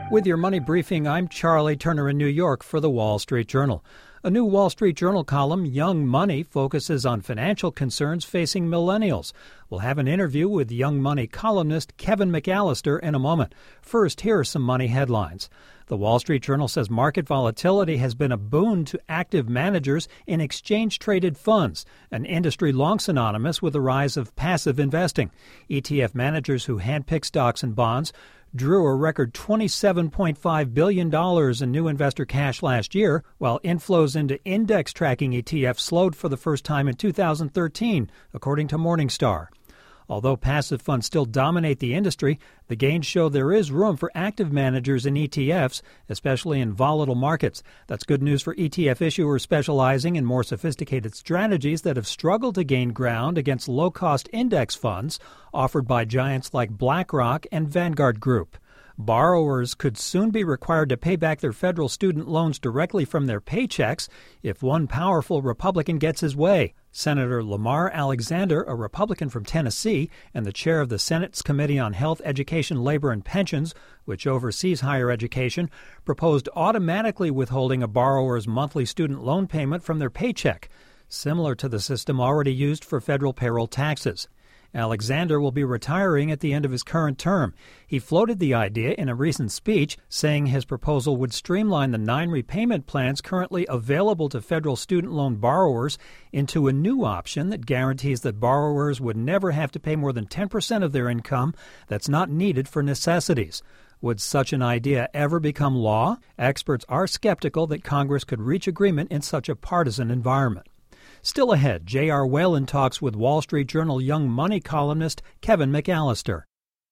With your money briefing, I'm Charlie Turner in New York for the Wall Street Journal. A new Wall Street Journal column, Young Money, focuses on financial concerns facing millennials. We'll have an interview with Young Money columnist Kevin McAllister in a moment. First, here are some money headlines. The Wall Street Journal says market volatility has been a boon to active managers in exchange-traded funds, an industry long synonymous with the rise of passive investing. ETF managers who handpick stocks and bonds drew a record $27.5 billion in new investor cash last year, while inflows into index tracking ETFs slowed for the first time in 2013, according to Morningstar. Although passive funds still dominate the industry, the gains show there is room for active managers in ETFs, especially in volatile markets. That's good news for ETF issuers specializing in more sophisticated strategies that have struggled to gain ground against low-cost index funds offered by giants like BlackRock and Vanguard Group. Borrowers could soon be required to pay back their federal student loans directly from their paychecks if one powerful Republican gets his way. Senator Lamar Alexander, a Republican from Tennessee and the chair of the Senate's Committee on Health, Education, Labor, and Pensions, which oversees higher education, proposed automatically withholding a borrower's monthly student loan payment from their paycheck, similar to the system already used for federal payroll taxes. Alexander will be retiring at the end of his current term. He floated the idea in a recent speech, saying his proposal would streamline the 9 repayment plans currently available to federal student loan borrowers into a new option that guarantees that borrowers would never have to pay more than 10% of their income that's not needed for necessities. Would such an idea ever become law? Experts are skeptical that Congress could reach agreement in such a partisan environment. Still ahead, J.R. Whalen talks with Wall Street Journal Young Money columnist Kevin McAllister.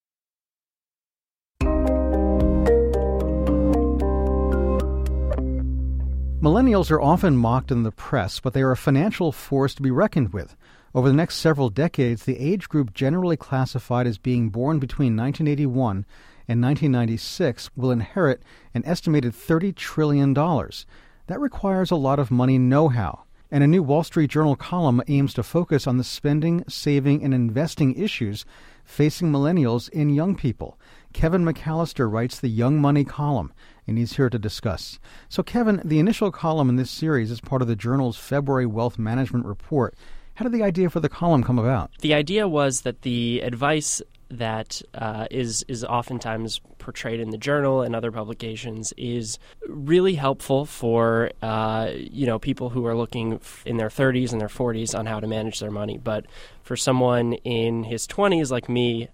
Millennials are often mocked in the press, but they are a financial force to be reckoned with. Over the next several decades, the age group generally classified as being born between 1981 and 1996 will inherit an estimated $30 trillion. That requires a lot of money know-how. And a new Wall Street Journal column aims to focus on the spending, saving, and investing issues facing millennials and young people. Kevin McAllister writes the Young Money column, and he's here to discuss. So, Kevin, the initial column in this series is part of the Journal's February Wealth Management Report. How did the idea for the column come about? The idea was that the advice that is oftentimes portrayed in the Journal and other publications is really helpful for people who are looking in their 30s and their 40s on how to manage their money. But for someone in his 20s like me,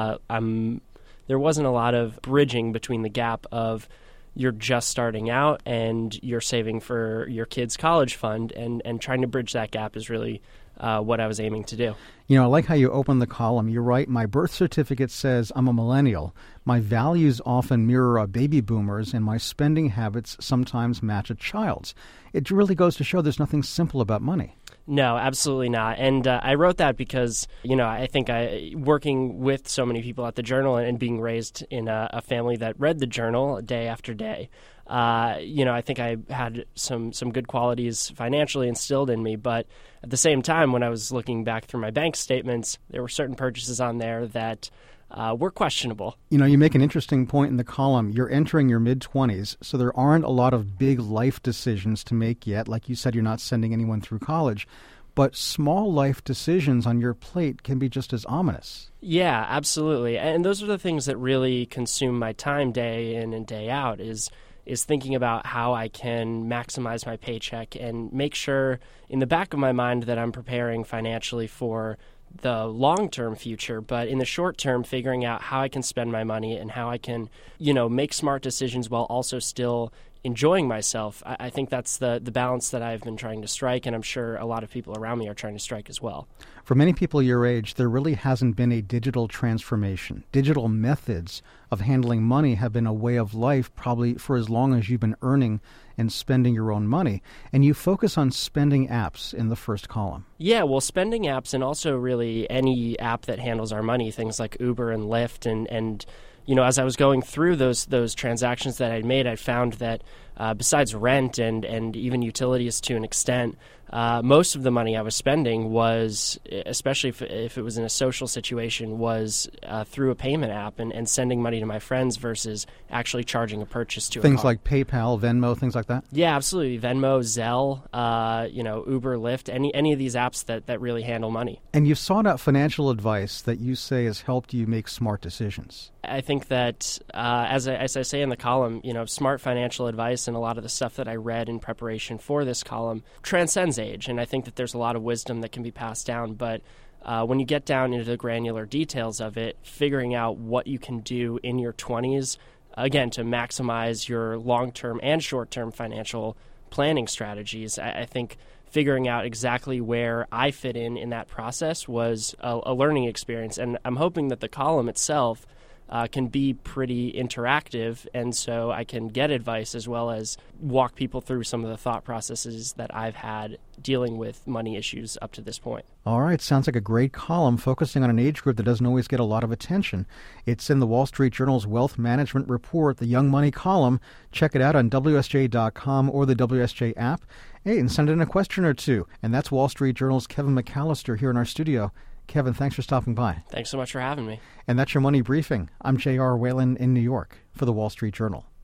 there wasn't a lot of bridging between the gap of you're just starting out and you're saving for your kid's college fund, and trying to bridge that gap is really what I was aiming to do. You know, I like how you open the column. You write, my birth certificate says I'm a millennial. My values often mirror a baby boomer's, and my spending habits sometimes match a child's. It really goes to show there's nothing simple about money. No, absolutely not. And I wrote that because, I think working with so many people at the Journal and being raised in a family that read the Journal day after day, I think I had some good qualities financially instilled in me. But at the same time, when I was looking back through my bank statements, there were certain purchases on there that were questionable. You make an interesting point in the column. You're entering your mid-20s, so there aren't a lot of big life decisions to make yet. Like you said, you're not sending anyone through college. But small life decisions on your plate can be just as ominous. Yeah, absolutely. And those are the things that really consume my time day in and day out is thinking about how I can maximize my paycheck and make sure in the back of my mind that I'm preparing financially for the long-term future, but in the short term, figuring out how I can spend my money and how I can, make smart decisions while also still enjoying myself. I think that's the balance that I've been trying to strike, and I'm sure a lot of people around me are trying to strike as well. For many people your age, there really hasn't been a digital transformation. Digital methods of handling money have been a way of life probably for as long as you've been earning and spending your own money. And you focus on spending apps in the first column. Yeah, well, spending apps and also really any app that handles our money, things like Uber and Lyft and as I was going through those transactions that I'd made, I found that besides rent and even utilities to an extent, most of the money I was spending was, especially if it was in a social situation, was through a payment app and sending money to my friends versus actually charging a purchase to a car. Things like PayPal, Venmo, things like that? Yeah, absolutely. Venmo, Zelle, Uber, Lyft, any of these apps that really handle money. And you've sought out financial advice that you say has helped you make smart decisions. I think that, as I say in the column, smart financial advice and a lot of the stuff that I read in preparation for this column transcends age. And I think that there's a lot of wisdom that can be passed down. But when you get down into the granular details of it, figuring out what you can do in your 20s, again, to maximize your long-term and short-term financial planning strategies, I think figuring out exactly where I fit in that process was a learning experience. And I'm hoping that the column itself can be pretty interactive, and so I can get advice as well as walk people through some of the thought processes that I've had dealing with money issues up to this point. All right, sounds like a great column focusing on an age group that doesn't always get a lot of attention. It's in the Wall Street Journal's Wealth Management Report, the Young Money column. Check it out on WSJ.com or the WSJ app. Hey, and send in a question or two. And that's Wall Street Journal's Kevin McAllister here in our studio. Kevin, thanks for stopping by. Thanks so much for having me. And that's your Money Briefing. I'm J.R. Whalen in New York for the Wall Street Journal.